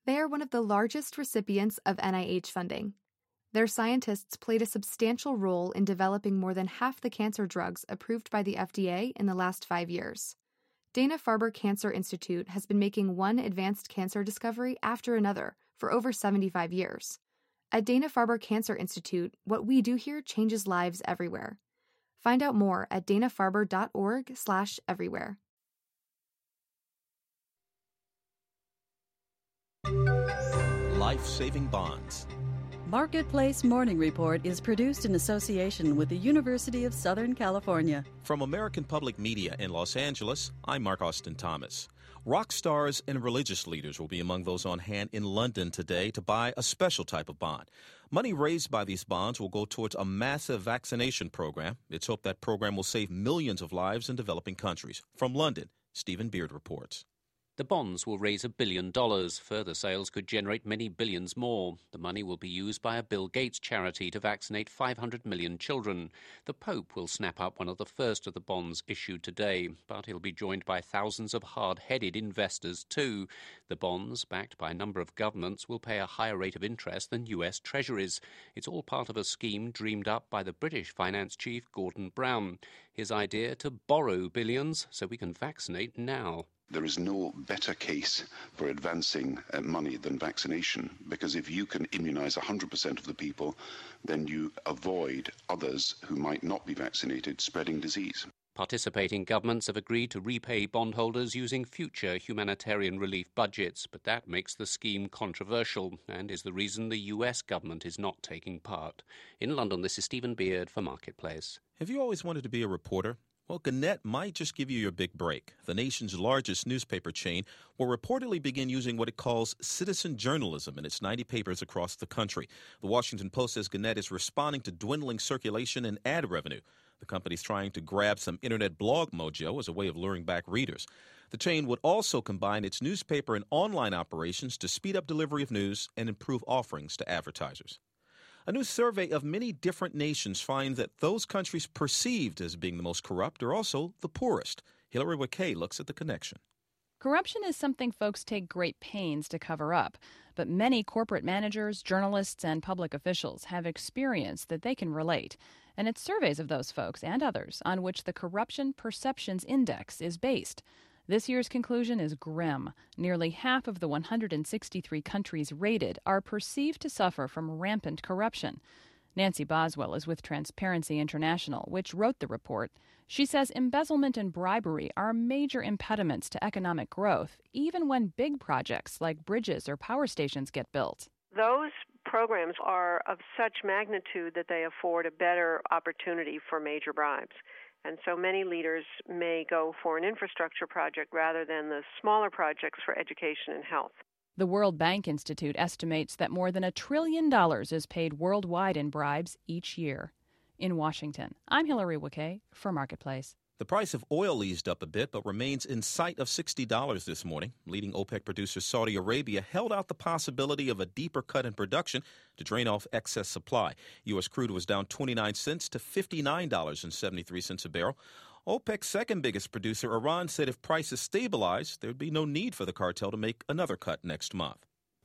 They are one of the largest recipients of NIH funding. Their scientists played a substantial role in developing more than half the cancer drugs approved by the FDA in the last 5 years. Dana-Farber Cancer Institute has been making one advanced cancer discovery after another for over 75 years. At Dana-Farber Cancer Institute, what we do here changes lives everywhere. Find out more at danafarber.org/everywhere. Life-saving bonds. Marketplace Morning Report is produced in association with the University of Southern California. From American Public Media in Los Angeles, I'm Mark Austin Thomas. Rock stars and religious leaders will be among those on hand in London today to buy a special type of bond. Money raised by these bonds will go towards a massive vaccination program. It's hoped that program will save millions of lives in developing countries. From London, Stephen Beard reports. The bonds will raise $1 billion. Further sales could generate many billions more. The money will be used by a Bill Gates charity to vaccinate 500 million children. The Pope will snap up one of the first of the bonds issued today, but he'll be joined by thousands of hard-headed investors too. The bonds, backed by a number of governments, will pay a higher rate of interest than U.S. Treasuries. It's all part of a scheme dreamed up by the British finance chief Gordon Brown. His idea to borrow billions so we can vaccinate now. There is no better case for advancing money than vaccination, because if you can immunize 100% of the people, then you avoid others who might not be vaccinated spreading disease. Participating governments have agreed to repay bondholders using future humanitarian relief budgets, but that makes the scheme controversial and is the reason the US government is not taking part. In London, this is Stephen Beard for Marketplace. Have you always wanted to be a reporter? Well, Gannett might just give you your big break. The nation's largest newspaper chain will reportedly begin using what it calls citizen journalism in its 90 papers across the country. The Washington Post says Gannett is responding to dwindling circulation and ad revenue. The company's trying to grab some internet blog mojo as a way of luring back readers. The chain would also combine its newspaper and online operations to speed up delivery of news and improve offerings to advertisers. A new survey of many different nations finds that those countries perceived as being the most corrupt are also the poorest. Hillary Wakay looks at the connection. Corruption is something folks take great pains to cover up, but many corporate managers, journalists, and public officials have experience that they can relate. And it's surveys of those folks and others on which the Corruption Perceptions Index is based. This year's conclusion is grim. Nearly half of the 163 countries rated are perceived to suffer from rampant corruption. Nancy Boswell is with Transparency International, which wrote the report. She says embezzlement and bribery are major impediments to economic growth, even when big projects like bridges or power stations get built. Those programs are of such magnitude that they afford a better opportunity for major bribes. And so many leaders may go for an infrastructure project rather than the smaller projects for education and health. The World Bank Institute estimates that more than $1 trillion is paid worldwide in bribes each year. In Washington, I'm Hillary Wakay for Marketplace. The price of oil eased up a bit, but remains in sight of $60 this morning. Leading OPEC producer Saudi Arabia held out the possibility of a deeper cut in production to drain off excess supply. U.S. crude was down 29 cents to $59.73 a barrel. OPEC's second biggest producer, Iran, said if prices stabilize, there'd be no need for the cartel to make another cut next month.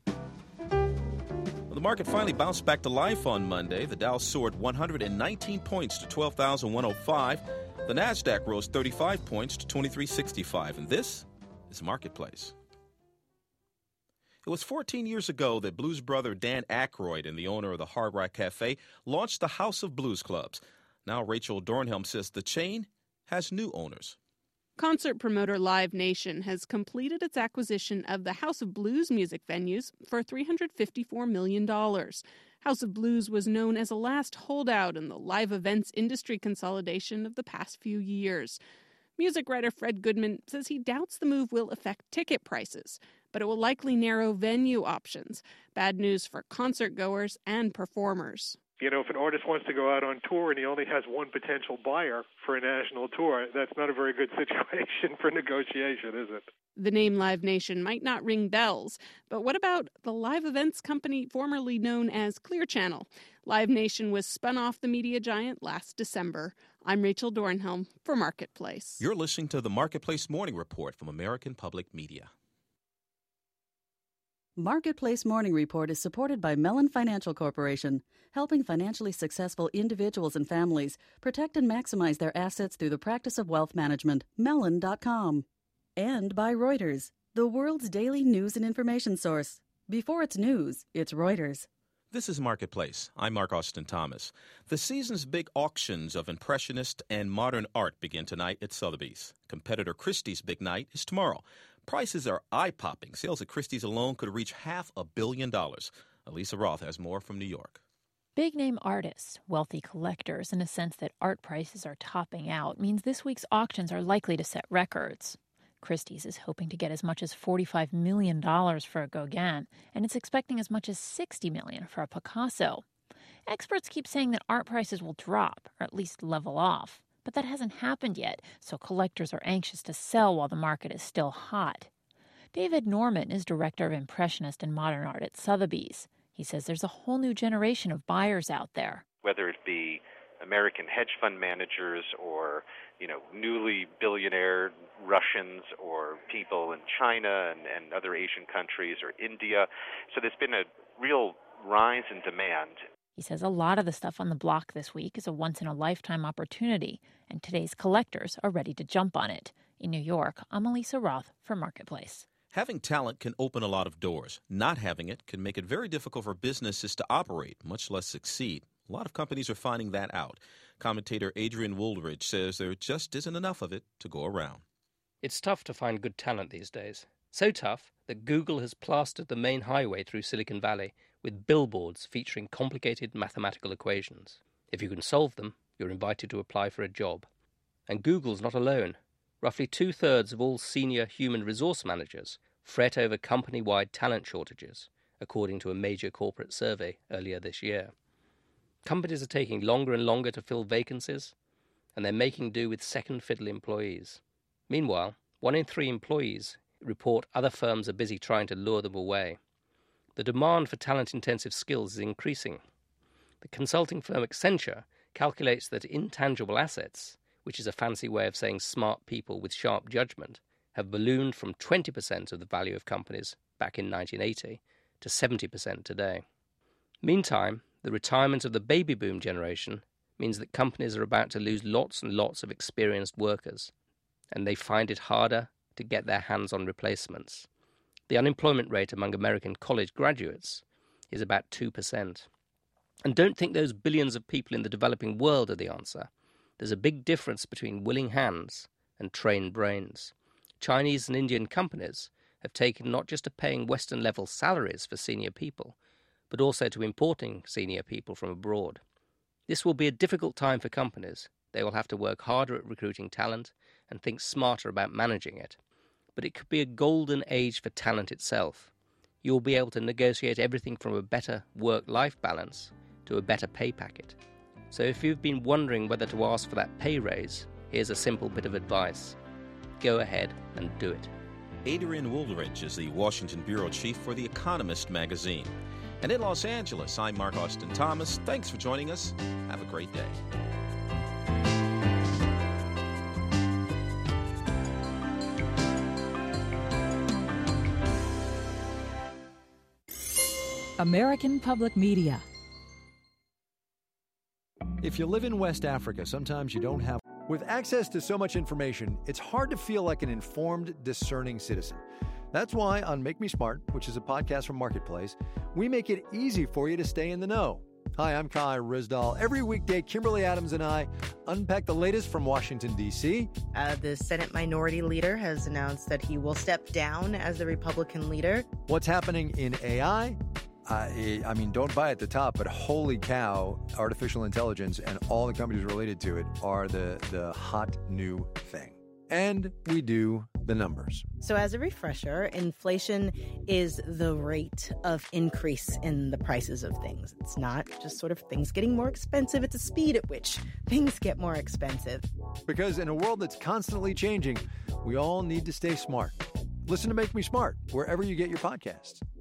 The market finally bounced back to life on Monday. The Dow soared 119 points to 12,105. The NASDAQ rose 35 points to 2365, and this is Marketplace. It was 14 years ago that blues brother Dan Aykroyd and the owner of the Hard Rock Cafe launched the House of Blues Clubs. Now Rachel Dornhelm says the chain has new owners. Concert promoter Live Nation has completed its acquisition of the House of Blues music venues for $354 million. House of Blues was known as a last holdout in the live events industry consolidation of the past few years. Music writer Fred Goodman says he doubts the move will affect ticket prices, but it will likely narrow venue options. Bad news for concert goers and performers. You know, if an artist wants to go out on tour and he only has one potential buyer for a national tour, that's not a very good situation for negotiation, is it? The name Live Nation might not ring bells, but what about the live events company formerly known as Clear Channel? Live Nation was spun off the media giant last December. I'm Rachel Dornhelm for Marketplace. You're listening to the Marketplace Morning Report from American Public Media. Marketplace Morning Report is supported by Mellon Financial Corporation, helping financially successful individuals and families protect and maximize their assets through the practice of wealth management. Mellon.com. And by Reuters, the world's daily news and information source. Before it's news, it's Reuters. This is Marketplace. I'm Mark Austin Thomas. The season's big auctions of Impressionist and modern art begin tonight at Sotheby's. Competitor Christie's big night is tomorrow. Prices are eye-popping. Sales at Christie's alone could reach $500 million. Elisa Roth has more from New York. Big-name artists, wealthy collectors, and a sense that art prices are topping out means this week's auctions are likely to set records. Christie's is hoping to get as much as $45 million for a Gauguin, and it's expecting as much as $60 million for a Picasso. Experts keep saying that art prices will drop, or at least level off. But that hasn't happened yet, so collectors are anxious to sell while the market is still hot. David Norman is director of Impressionist and Modern Art at Sotheby's. He says there's a whole new generation of buyers out there. Whether it be American hedge fund managers or, newly billionaire Russians or people in China and other Asian countries or India. So there's been a real rise in demand. He says a lot of the stuff on the block this week is a once-in-a-lifetime opportunity, and today's collectors are ready to jump on it. In New York, I'm Elisa Roth for Marketplace. Having talent can open a lot of doors. Not having it can make it very difficult for businesses to operate, much less succeed. A lot of companies are finding that out. Commentator Adrian Woolridge says there just isn't enough of it to go around. It's tough to find good talent these days. So tough that Google has plastered the main highway through Silicon Valley with billboards featuring complicated mathematical equations. If you can solve them, you're invited to apply for a job. And Google's not alone. Roughly 2/3 of all senior human resource managers fret over company-wide talent shortages, according to a major corporate survey earlier this year. Companies are taking longer and longer to fill vacancies, and they're making do with second-fiddle employees. Meanwhile, 1 in 3 employees report other firms are busy trying to lure them away. The demand for talent-intensive skills is increasing. The consulting firm Accenture calculates that intangible assets, which is a fancy way of saying smart people with sharp judgment, have ballooned from 20% of the value of companies back in 1980 to 70% today. Meantime, the retirement of the baby boom generation means that companies are about to lose lots and lots of experienced workers, and they find it harder to get their hands on replacements. The unemployment rate among American college graduates is about 2%. And don't think those billions of people in the developing world are the answer. There's a big difference between willing hands and trained brains. Chinese and Indian companies have taken not just to paying Western-level salaries for senior people, but also to importing senior people from abroad. This will be a difficult time for companies. They will have to work harder at recruiting talent and think smarter about managing it. But it could be a golden age for talent itself. You will be able to negotiate everything from a better work-life balance to a better pay packet. So if you've been wondering whether to ask for that pay raise, here's a simple bit of advice. Go ahead and do it. Adrian Woolridge is the Washington bureau chief for The Economist magazine. And in Los Angeles, I'm Mark Austin Thomas. Thanks for joining us. Have a great day. American Public Media. If you live in West Africa, sometimes you don't have... With access to so much information, it's hard to feel like an informed, discerning citizen. That's why on Make Me Smart, which is a podcast from Marketplace, we make it easy for you to stay in the know. Hi, I'm Kai Rizdal. Every weekday, Kimberly Adams and I unpack the latest from Washington, D.C. The Senate Minority Leader has announced that he will step down as the Republican leader. What's happening in AI? I mean, don't buy at the top, but holy cow, artificial intelligence and all the companies related to it are the hot new thing. And we do the numbers. So as a refresher, inflation is the rate of increase in the prices of things. It's not just sort of things getting more expensive. It's a speed at which things get more expensive. Because in a world that's constantly changing, we all need to stay smart. Listen to Make Me Smart wherever you get your podcasts.